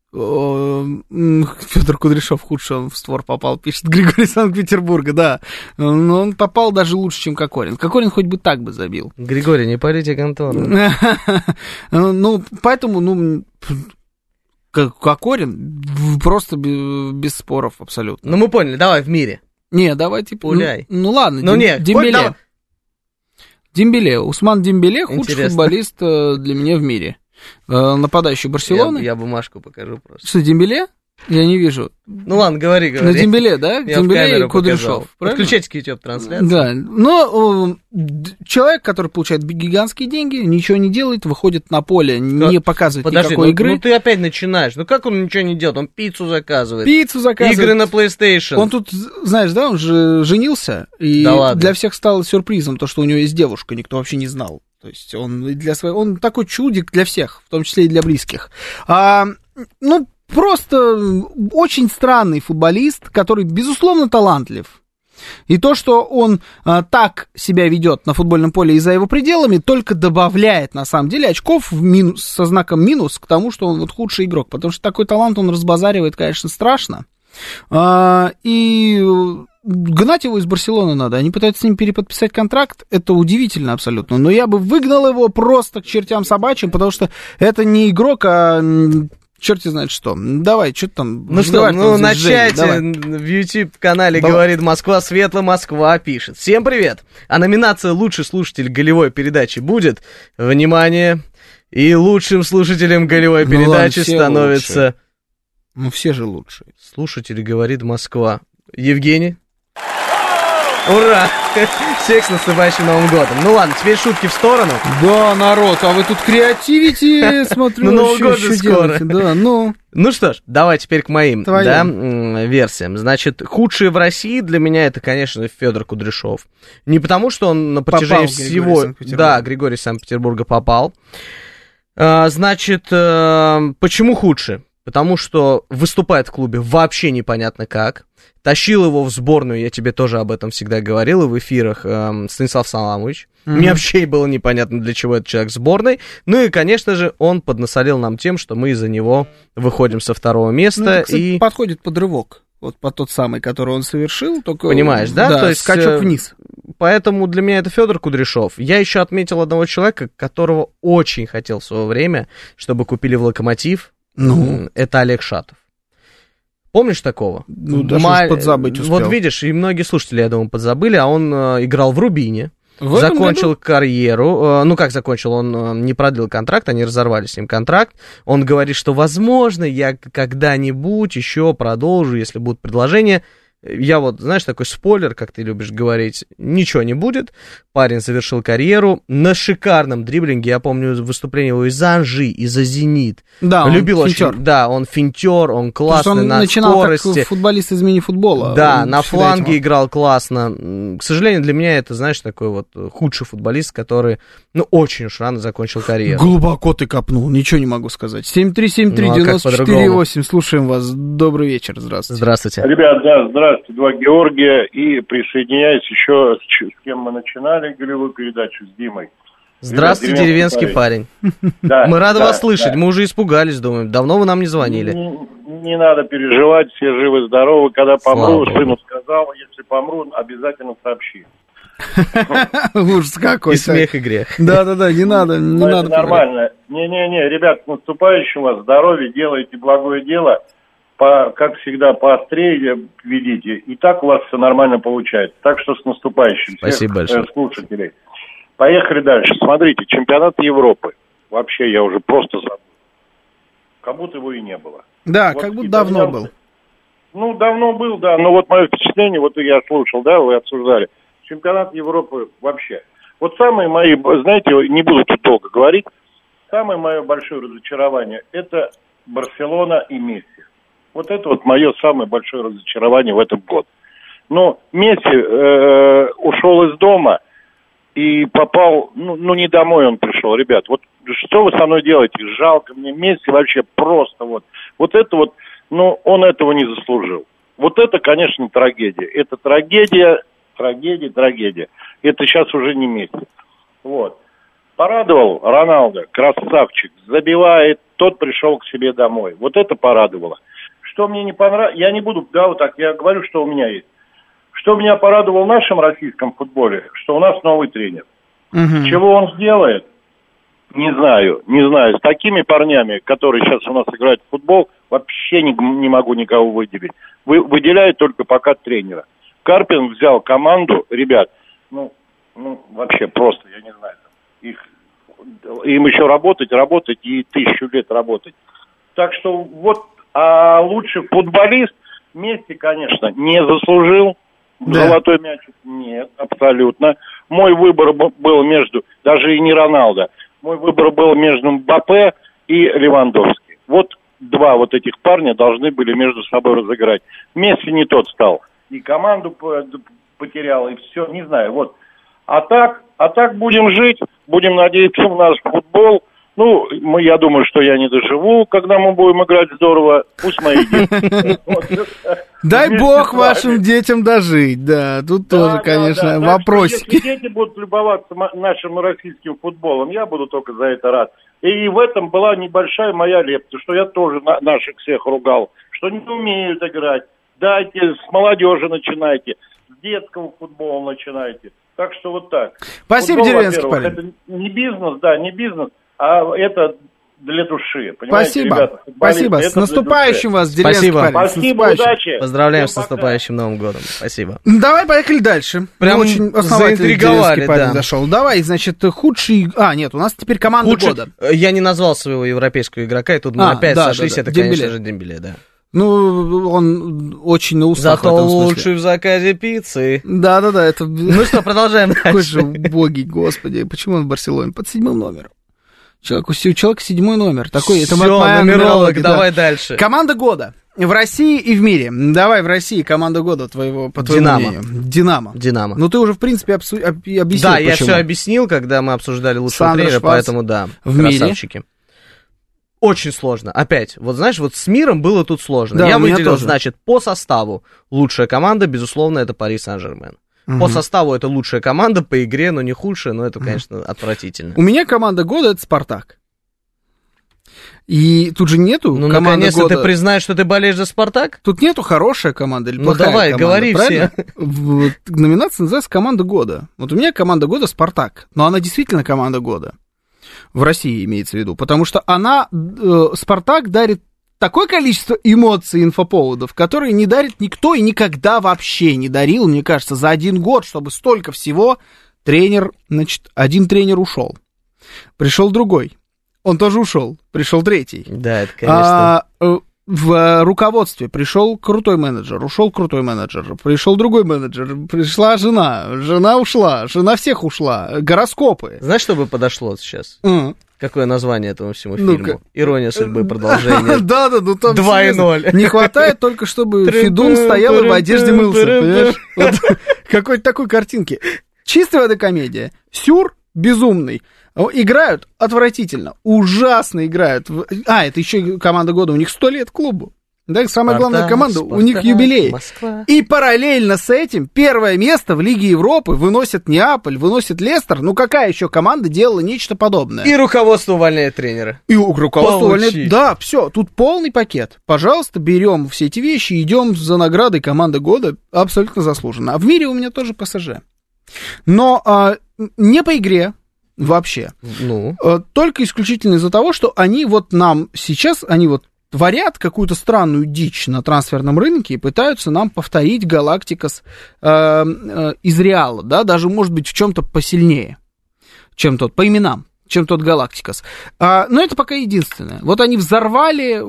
Федор Кудряшов худший, он в створ попал, пишет Григорий Санкт-Петербурга, да. Но он попал даже лучше, чем Кокорин. Кокорин хоть бы так бы забил. Григорий, не парите контору. Ну, поэтому, Кокорин просто без споров абсолютно. Ну, мы поняли, давай в мире. Не, давай, типа, пуляй. Ну, ладно, Дембеле. Дембеле, Усман Дембеле худший футболист для меня в мире. Нападающий Барселоны. Я бумажку покажу просто. Что, Дембеле? Я не вижу. Ну ладно, говори. Ну, Дембеле, да? Дембеле и Кудряшов. Подключайте к YouTube-трансляции. Да, но человек, который получает гигантские деньги, ничего не делает, выходит на поле, не показывает никакой игры. Ну ты опять начинаешь. Ну как он ничего не делает? Он пиццу заказывает. Игры на PlayStation. Он тут, знаешь, да, он же женился, и для всех стало сюрпризом то, что у него есть девушка, никто вообще не знал. То есть он такой чудик для всех, в том числе и для близких. Просто очень странный футболист, который, безусловно, талантлив. И то, что он так себя ведет на футбольном поле и за его пределами, только добавляет, на самом деле, очков со знаком минус к тому, что он вот худший игрок. Потому что такой талант он разбазаривает, конечно, страшно. И гнать его из Барселоны надо. Они пытаются с ним переподписать контракт. Это удивительно абсолютно. Но я бы выгнал его просто к чертям собачьим, потому что это не игрок, а... Черти знает что. Давай, что там? Ну что, на чате в YouTube-канале «Говорит Москва», Светла Москва пишет. Всем привет! А номинация «Лучший слушатель голевой передачи» будет? Внимание! И лучшим слушателем голевой передачи становится... Ну, все же лучшие. Слушатель «Говорит Москва». Евгений? Ура! Всех с наступающим Новым годом. Ну ладно, теперь шутки в сторону. Да, народ, а вы тут креативите, смотрю. Ну, Новый год же скоро. Да, ну что ж, давай теперь к моим версиям. Значит, худший в России для меня это, конечно, Федор Кудряшов. Не потому, что он на протяжении всего... Да, Григорий из Санкт-Петербурга попал. Значит, почему худший? Потому что выступает в клубе вообще непонятно как. Тащил его в сборную, я тебе тоже об этом всегда говорил, и в эфирах Станислав Саламович. Мне вообще было непонятно, для чего этот человек в сборной. Ну и, конечно же, он поднасолил нам тем, что мы из-за него выходим со второго места. Ну, это, кстати, подходит под рывок. Вот под тот самый, который он совершил, только... Понимаешь, да? Да, то есть скачок вниз. Поэтому для меня это Федор Кудряшов. Я еще отметил одного человека, которого очень хотел в свое время, чтобы купили в «Локомотив». Это Олег Шатов. Помнишь такого? Ну, даже подзабыть успел. Вот видишь, и многие слушатели, я думаю, подзабыли, а он играл в «Рубине», закончил карьеру. Ну, как закончил? Он не продлил контракт, они разорвали с ним контракт. Он говорит, что, возможно, я когда-нибудь еще продолжу, если будут предложения. Я вот, знаешь, такой спойлер, как ты любишь говорить, ничего не будет. Парень завершил карьеру на шикарном дриблинге. Я помню выступление его из Анжи, из-за «Зенит». Да, он любил финтер. Очень, да, он финтер, он классный, он на начинал скорости. Как футболист из мини-футбола. Да, на фланге играл классно. К сожалению, для меня это, знаешь, такой вот худший футболист, который, очень уж рано закончил карьеру. Глубоко ты копнул, ничего не могу сказать. 7373948, слушаем вас. Добрый вечер, здравствуйте. Здравствуйте. Ребят, да, здравствуйте, два Георгия, и присоединяюсь еще с кем мы начинали голевую передачу, с Димой. Здравствуйте, Ребят, деревенский парень. Да, Мы рады да, вас слышать, да. мы уже испугались, думаем, давно вы нам не звонили. Не надо переживать, все живы-здоровы. Когда помру, Слава сыну сказал, если помру, обязательно сообщи. Ужас какой. И смех, и грех. Да-да-да, не надо, не Но надо. это нормально. Не-не-не, ребят, с наступающим вас, здоровья, делайте благое дело. Как всегда, поострее ведите. И так у вас все нормально получается. Так что с наступающим. Спасибо большое. Слушателей. Поехали дальше. Смотрите, чемпионат Европы. Вообще, я уже просто забыл. Как будто его и не было. Да, Вот как будто давно итальянцы- был. Ну, давно был, да. Но вот мое впечатление, вот я слушал, да, вы обсуждали. Чемпионат Европы вообще. Вот самые мои, знаете, не буду тут долго говорить, самое мое большое разочарование – это Барселона и Месси. Вот это вот мое самое большое разочарование в этом году. Но Месси ушел из дома и попал, ну не домой он пришел, ребят. Вот что вы со мной делаете? Жалко мне Месси вообще просто вот. Вот это вот, ну он этого не заслужил. Вот это, конечно, трагедия. Это трагедия. Это сейчас уже не Месси. Вот. Порадовал Роналдо, красавчик, забивает, тот пришел к себе домой. Вот это порадовало. Что мне не понравилось, я не буду, да, вот так, я говорю, что у меня есть. Что меня порадовало в нашем российском футболе, что у нас новый тренер. Чего он сделает, не знаю. С такими парнями, которые сейчас у нас играют в футбол, вообще не могу никого выделить. Выделяю только пока тренера. Карпин взял команду, ребят, ну вообще просто, я не знаю, им еще работать и 1000 лет работать. Так что вот, а лучший футболист Месси, конечно, не заслужил золотой мячик. Нет, абсолютно. Мой выбор был между, даже и не Роналдо, мой выбор был между Мбаппе и Левандовски. Вот два вот этих парня должны были между собой разыграть. Месси не тот стал. И команду потерял, и все, не знаю, вот. А так будем жить, будем надеяться в наш футбол. Ну, я думаю, что я не доживу, когда мы будем играть здорово. Пусть мои дети. Дай бог вашим детям дожить, да. Тут тоже, конечно, вопросики. Если дети будут любоваться нашим российским футболом, я буду только за это рад. И в этом была небольшая моя лепта, что я тоже наших всех ругал, что не умеют играть. Дайте, с молодежи начинайте, с детского футбола начинайте. Так что вот так. Спасибо, Футбол, деревенский парень. Это не бизнес, а это для души. Понимаете, Спасибо. ребята, Спасибо. С наступающим вас, деревенский парень. Спасибо, удачи. Поздравляем Всем с наступающим Новым годом. Спасибо. Давай, поехали дальше. Прям очень основательный заинтриговали, деревенский парень да. зашел. Давай, значит, худший... нет, у нас теперь команда года. Я не назвал своего европейского игрока, и тут мы опять сошлись. Да. Это, Дембеле. конечно же, Дембеле, да. Ну, он очень на устах Зато в этом смысле. лучший в заказе пиццы. Да, это... Ну что, продолжаем Какой же дальше. убогий, господи. Почему он в Барселоне? Под 7 номером. У человека 7 номер. Такой, это Всё, моя нумеролог, нумерология, да. давай дальше. Команда года. В России и в мире. Давай в России команда года по твоему мнению. Динамо. Ну, ты уже, в принципе, объяснил, Да, почему. я все объяснил, когда мы обсуждали лучшего Сандро тренера, Шварц поэтому да, в мире. красавчики. Очень сложно. Опять, вот знаешь, вот с миром было тут сложно. Да, Я у меня выделил, тоже. значит, по составу лучшая команда, безусловно, это Пари Сен-Жермен. По составу это лучшая команда, по игре, но не худшая, но это, конечно, отвратительно. У меня команда года — это «Спартак». И тут же нету Ну, команды наконец-то года. ты признаешь, что ты болеешь за «Спартак»? Тут нету хорошая команда или Ну, плохая давай, команда, говори правильно? все. Номинация называется «Команда года». Вот у меня команда года «Спартак», но она действительно команда года. В России имеется в виду, потому что она, «Спартак» дарит такое количество эмоций и инфоповодов, которые не дарит никто и никогда вообще не дарил, мне кажется, за один год, чтобы столько всего. Один тренер ушел, пришел другой. Он тоже ушел, пришел третий. Да, это, конечно. В руководстве пришел крутой менеджер, ушел крутой менеджер, пришел другой менеджер, пришла жена ушла, жена всех ушла, гороскопы. Знаешь, что бы подошло сейчас? Какое название этому всему фильму? Ну-ка. «Ирония судьбы», продолжение. Да, ну там 2:0. не хватает только, чтобы Федун стоял и в одежде мылся, понимаешь? Вот какой-то такой картинки. Чистая вода комедия. Сюр безумный. Играют отвратительно, ужасно играют. Это еще команда года, у них 100 лет клубу. Да, самая главная команда, у них юбилей. Москва. И параллельно с этим первое место в Лиге Европы выносит Неаполь, выносит Лестер. Ну, какая еще команда делала нечто подобное? И руководство увольняет тренера. И руководство увольняет. Да, все, тут полный пакет. Пожалуйста, берем все эти вещи и идем за наградой команды года. Абсолютно заслуженно. А в мире у меня тоже ПСЖ. Но не по игре вообще. Ну. Только исключительно из-за того, что они вот нам сейчас, они вот творят какую-то странную дичь на трансферном рынке и пытаются нам повторить Галактикос из Реала, да, даже, может быть, в чем-то посильнее, чем тот, по именам, чем тот Галактикос. Но это пока единственное. Вот они взорвали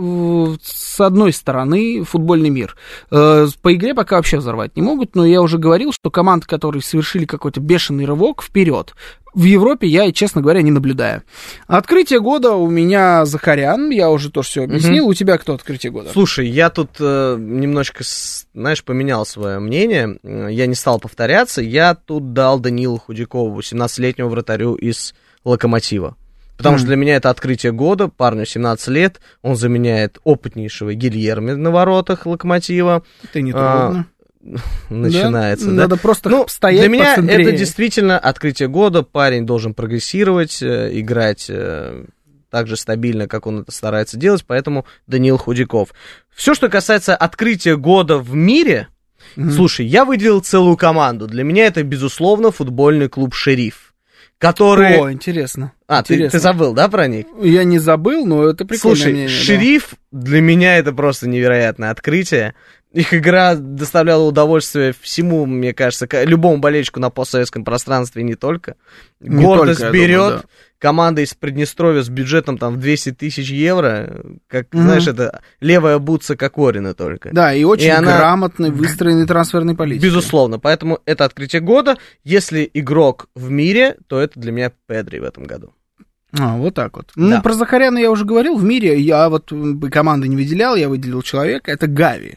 с одной стороны футбольный мир. По игре пока вообще взорвать не могут, но я уже говорил, что команды, которые совершили какой-то бешеный рывок вперед, в Европе я, честно говоря, не наблюдаю. Открытие года у меня Захарян, я уже тоже все объяснил. У тебя кто открытие года? Слушай, я тут немножечко, знаешь, поменял свое мнение. Я не стал повторяться. Я тут дал Данилу Худякову, 17-летнему вратарю из Локомотива. Потому что для меня это открытие года. Парню 17 лет. Он заменяет опытнейшего Гильерми на воротах Локомотива. Это не трудно. Начинается, да? Надо просто стоять. Для меня это действительно открытие года. Парень должен прогрессировать, играть так же стабильно, как он это старается делать. Поэтому Даниил Худяков. Все, что касается открытия года в мире, слушай, я выделил целую команду. Для меня это, безусловно, футбольный клуб «Шериф», который... О, интересно. Ты забыл, да, про них? Я не забыл, но это прикольное Слушай, мнение. «Шериф» для меня это просто невероятное открытие. Их игра доставляла удовольствие всему, мне кажется, любому болельщику на постсоветском пространстве, и не только. Гордость берет. Команда из Приднестровья с бюджетом там в 200 тысяч евро, как, знаешь, это левая бутса Кокорина только. Да, и очень грамотный, выстроенный трансферной политикой. Безусловно, поэтому это открытие года. Если игрок в мире, то это для меня Педри в этом году. Вот так вот. Да. Ну, про Захаряна я уже говорил. В мире я вот команды не выделял, я выделил человека. Это Гави.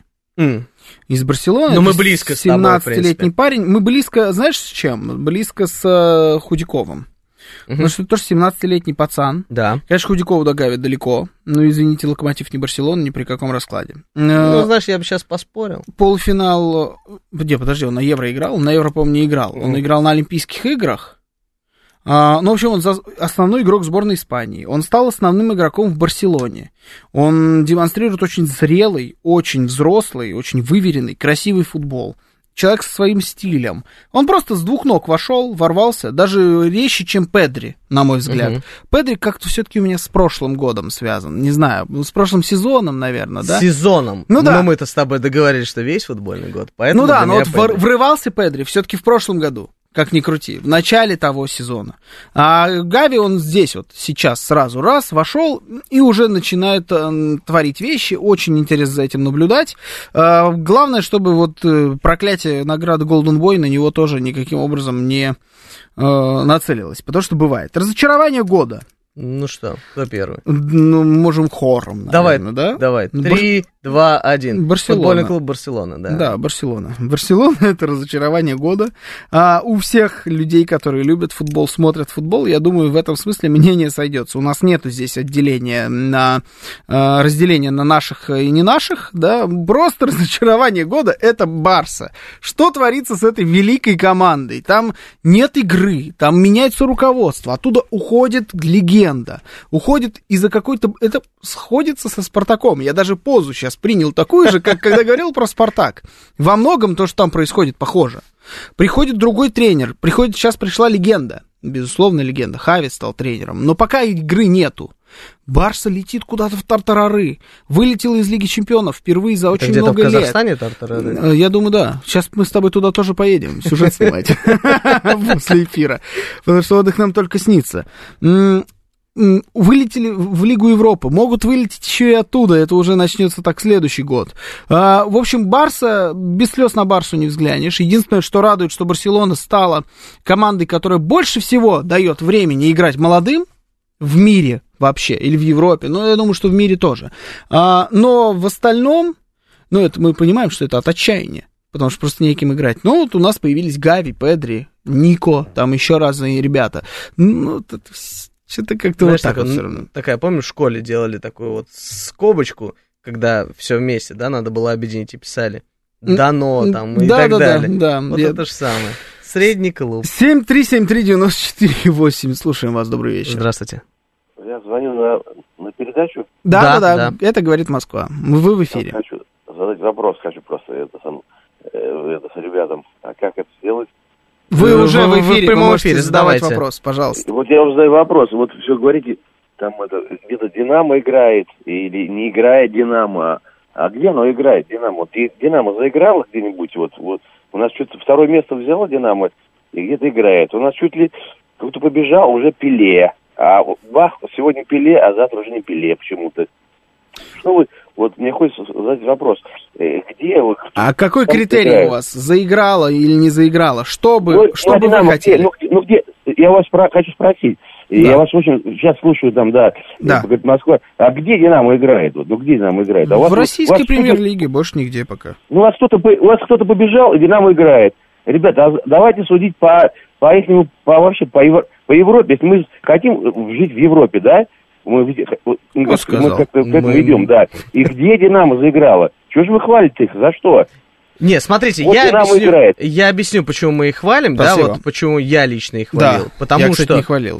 Из Барселоны. Но мы близко с тобой, 17-летний парень. Мы близко, знаешь, с чем? Близко с Худяковым. Потому что это тоже 17-летний пацан. Да. Конечно, Худякову до Гави далеко. Но, извините, Локомотив не Барселона, ни при каком раскладе. Ну, знаешь, я бы сейчас поспорил. Полуфинал... Подожди, он на Евро играл? Он на Евро, по-моему, не играл. Он играл на Олимпийских играх. Ну, в общем, он основной игрок сборной Испании. Он стал основным игроком в Барселоне. Он демонстрирует очень зрелый, очень взрослый, очень выверенный, красивый футбол. Человек со своим стилем. Он просто с двух ног вошел, ворвался, даже резче, чем Педри, на мой взгляд. Педри как-то все-таки у меня с прошлым годом связан. Не знаю, с прошлым сезоном, наверное, да? Сезоном. Ну да. Но мы-то с тобой договорились, что весь футбольный год. Поэтому ну да, но вот врывался Педри все-таки в прошлом году. Как ни крути, в начале того сезона. А Гави, он здесь вот сейчас сразу раз вошел и уже начинает творить вещи. Очень интересно за этим наблюдать. Главное, чтобы вот проклятие награды Golden Boy на него тоже никаким образом не нацелилось. Потому что бывает. Разочарование года. Ну что, кто первый? Ну, можем хором, наверное, да? Давай. 3, 2, 1. Барселона. Футбольный клуб Барселона, да. Да, Барселона. Барселона — это разочарование года. У всех людей, которые любят футбол, смотрят футбол, я думаю, в этом смысле мнение сойдется. У нас нету здесь разделения на наших и не наших, да. Просто разочарование года — это Барса. Что творится с этой великой командой? Там нет игры, там меняется руководство, оттуда уходит легенда. Уходит из-за какой-то... Это сходится со Спартаком. Я даже позу сейчас принял такую же, как когда говорил про Спартак. Во многом то, что там происходит, похоже. Приходит другой тренер. Сейчас пришла легенда. Безусловно, легенда. Хави стал тренером. Но пока игры нету. Барса летит куда-то в тартарары. Вылетела из Лиги Чемпионов впервые за очень много лет. Это где-то в Казахстане тартарары? Я думаю, да. Сейчас мы с тобой туда тоже поедем. Сюжет снимать. После эфира. Потому что отдых нам только снится. Вылетели в Лигу Европы, могут вылететь еще и оттуда, это уже начнется так следующий год. В общем, Барса, без слез на Барсу не взглянешь. Единственное, что радует, что Барселона стала командой, которая больше всего дает времени играть молодым в мире вообще, или в Европе, но я думаю, что в мире тоже. Но в остальном, это мы понимаем, что это от отчаяния, потому что просто неким играть. Но вот у нас появились Гави, Педри, Нико, там еще разные ребята. Что-то как-то знаешь, вот так вот все равно. Такая, помню, в школе делали такую вот скобочку, когда все вместе, да, надо было объединить, и писали «Дано» там и так далее. Да, вот это же самое. Средний клуб. 7373948. Слушаем вас, добрый вечер. Здравствуйте. Я звоню на передачу. Да. Это говорит Москва. Вы в эфире. Хочу задать вопрос, просто это с ребятам. А как это сделать? Вы уже в эфире, в прямом вы можете эфире задавать задавайте. вопрос, пожалуйста. Вот я уже задаю вопрос. Вот все говорите, там где-то Динамо играет или не играет Динамо. А где оно играет, Динамо? Вот Динамо заиграло где-нибудь? Вот у нас что-то второе место взяло Динамо и где-то играет. У нас чуть ли кто-то побежал, уже Пеле. А бах, сегодня Пеле, а завтра уже не Пеле почему-то. Что вы... Вот мне хочется задать вопрос. Где вы... А какой критерий играет? у вас? Заиграла или не заиграла? Что бы вы хотели? Где? Я вас хочу спросить. Да. Я вас очень сейчас слушаю там, да. Говорит, Москва. А где Динамо играет? Ну где Динамо играет? А в российской премьер-лиге, больше нигде пока. Ну, у вас кто-то побежал, и Динамо играет. Ребята, давайте судить по Европе. Если мы хотим жить в Европе, да? Мы как-то к этому идем, да. И где Динамо заиграла? Чего же вы хвалите их? За что? Не, смотрите, вот я объясню, почему мы их хвалим, Спасибо. да, вот почему я лично их хвалил. Да, потому я, кстати, что не хвалил.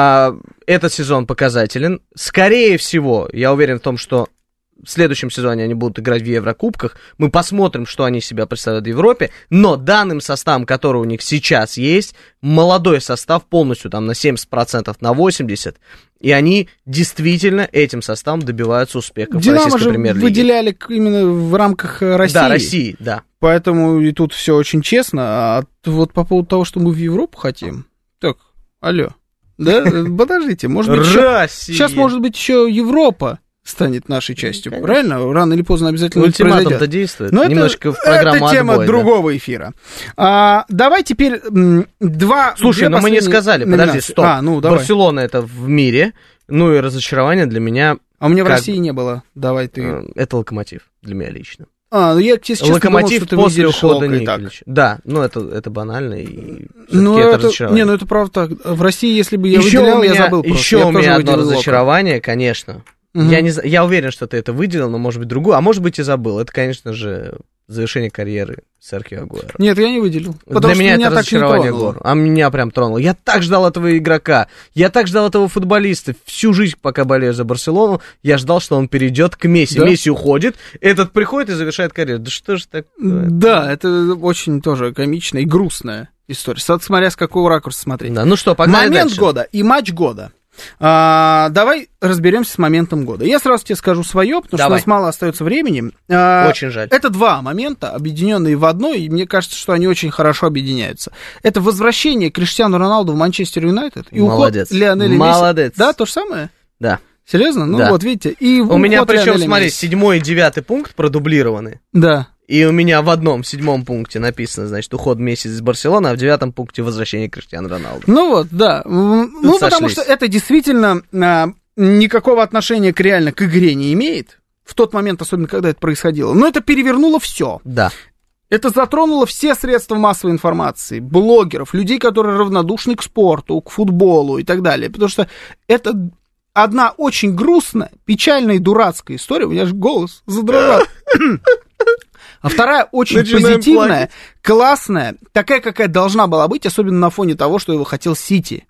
Этот сезон показателен. Скорее всего, я уверен в том, что в следующем сезоне они будут играть в Еврокубках. Мы посмотрим, что они себя представляют в Европе. Но данным составом, который у них сейчас есть, молодой состав полностью там на 70%, на 80%. И они действительно этим составом добиваются успехов в российской премьер-лиге. Выделяли именно в рамках России. Да, России, да. Поэтому и тут все очень честно. А вот по поводу того, что мы в Европу хотим... Так, алло. Да, подождите, может быть, сейчас, может быть, еще Европа станет нашей частью, конечно. Правильно? Рано или поздно обязательно это произойдет. Ультиматум-то действует. Но немножко в программу это тема отбой, другого эфира. Давай теперь Слушай, но мы не сказали, подожди, стоп. Давай. Барселона это в мире, ну и разочарование для меня... А у меня в России не было. Давай ты... Это Локомотив для меня лично. Я, если честно, Локомотив думал, после ухода Николича. Да, это банально, и это разочарование. Не, это правда так. В России, если бы я выделял, я забыл просто. Еще у меня одно разочарование, конечно. Я уверен, что ты это выделил, но может быть другую, а может быть и забыл. Это, конечно же, завершение карьеры Серхио Агуэро. Нет, я не выделил. Для меня это разочарование Агуэро. А меня прям тронуло. Я так ждал этого игрока, я так ждал этого футболиста. Всю жизнь, пока болею за Барселону, я ждал, что он перейдет к Месси. Да? Месси уходит, этот приходит и завершает карьеру. Да что же такое? Да, это очень тоже комичная и грустная история. Смотря с какого ракурса смотреть. Да, ну что, погнали Момент дальше. года и матч года. Давай разберемся с моментом года. Я сразу тебе скажу свое, потому что у нас мало остается времени. Очень жаль. Это два момента, объединенные в одно, и мне кажется, что они очень хорошо объединяются. Это возвращение Криштиану Роналду в Манчестер Юнайтед и уход Лионеля Месси. Молодец. Да, то же самое? Да. Серьезно? Ну да. Вот, видите. И у меня причем, смотри, 7 и 9 пункт продублированы. Да. И у меня в одном, в 7 пункте написано, значит, уход Месси из Барселоны, а в 9 пункте возвращение Криштиану Роналду. Ну вот, да. Ну, потому что это действительно никакого отношения реально к игре не имеет. В тот момент, особенно когда это происходило. Но это перевернуло все. Да. Это затронуло все средства массовой информации, блогеров, людей, которые равнодушны к спорту, к футболу и так далее. Потому что это одна очень грустная, печальная и дурацкая история. У меня же голос задрожал. А вторая очень позитивная, классная, такая, какая должна была быть, особенно на фоне того, что его хотел Сити.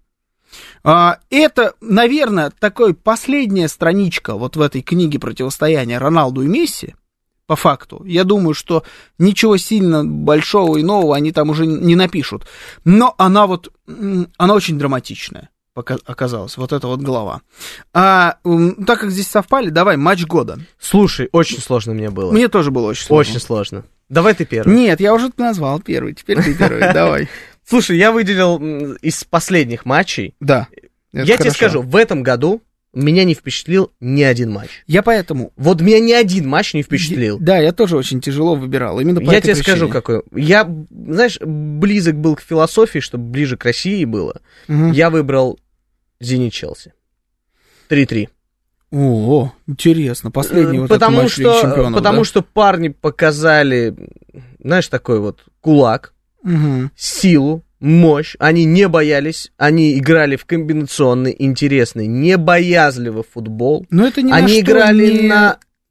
Это, наверное, такая последняя страничка вот в этой книге противостояния Роналду и Месси, по факту. Я думаю, что ничего сильно большого и нового они там уже не напишут. Но она очень драматичная оказалась, вот эта вот глава. Так как здесь совпали, давай, матч года. Слушай, очень сложно мне было. Мне тоже было очень сложно. Очень сложно. Давай ты первый. Нет, я уже назвал первый, теперь ты первый, давай. Слушай, я выделил из последних матчей. Да. Я тебе скажу, в этом году меня не впечатлил ни один матч. Я поэтому... Вот меня ни один матч не впечатлил. Да, я тоже очень тяжело выбирал, именно по этой причине. Я тебе скажу, какой. Я, знаешь, близок был к философии, чтобы ближе к России было. Я выбрал «Зенит Челси». 3-3. О, интересно. Последний вот этот матч Лиги Чемпионов. Потому что парни показали, знаешь, такой вот кулак, силу, мощь. Они не боялись, они играли в комбинационный, интересный, небоязливый футбол. Но это ни они на играли что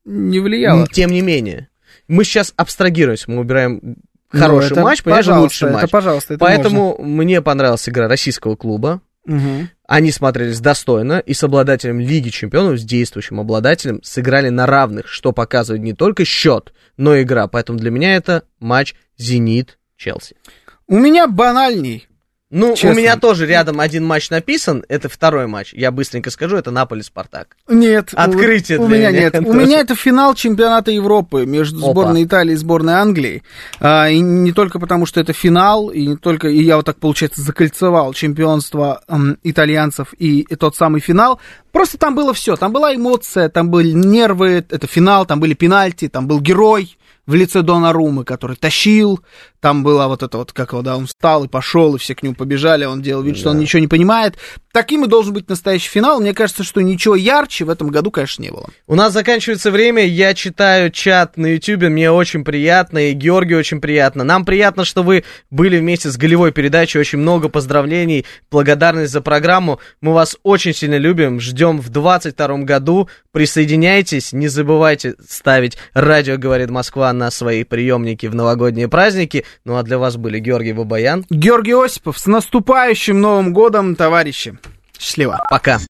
не влияло. Тем не менее. Мы сейчас абстрагируемся, мы убираем хороший матч, понимаешь, лучший матч. Пожалуйста, Поэтому мне понравилась игра российского клуба. Угу. Они смотрелись достойно, и с обладателем Лиги Чемпионов, с действующим обладателем, сыграли на равных, что показывает не только счет, но и игра. Поэтому для меня это матч «Зенит-Челси». У меня банальней. Ну, честно. У меня тоже рядом один матч написан, это второй матч. Я быстренько скажу, это Наполи-Спартак. Нет. Открытие у для меня нет. У меня это финал чемпионата Европы между сборной Италии и сборной Англии. И не только потому, что это финал, и не только, и я вот так, получается, закольцевал чемпионство итальянцев и тот самый финал. Просто там было все. Там была эмоция, там были нервы, это финал, там были пенальти, там был герой в лице Доннаруммы, который тащил, там было вот это вот, как его, да, он встал и пошел, и все к нему побежали, он делал вид, что он ничего не понимает. Таким и должен быть настоящий финал. Мне кажется, что ничего ярче в этом году, конечно, не было. У нас заканчивается время, я читаю чат на Ютьюбе, мне очень приятно, и Георгию очень приятно. Нам приятно, что вы были вместе с голевой передачей, очень много поздравлений, благодарность за программу. Мы вас очень сильно любим, ждем в 2022 году. Присоединяйтесь, не забывайте ставить «Радио говорит Москва» на свои приемники в новогодние праздники. Ну а для вас были Георгий Бабаян, Георгий Осипов. С наступающим Новым годом, товарищи. Счастливо. Пока.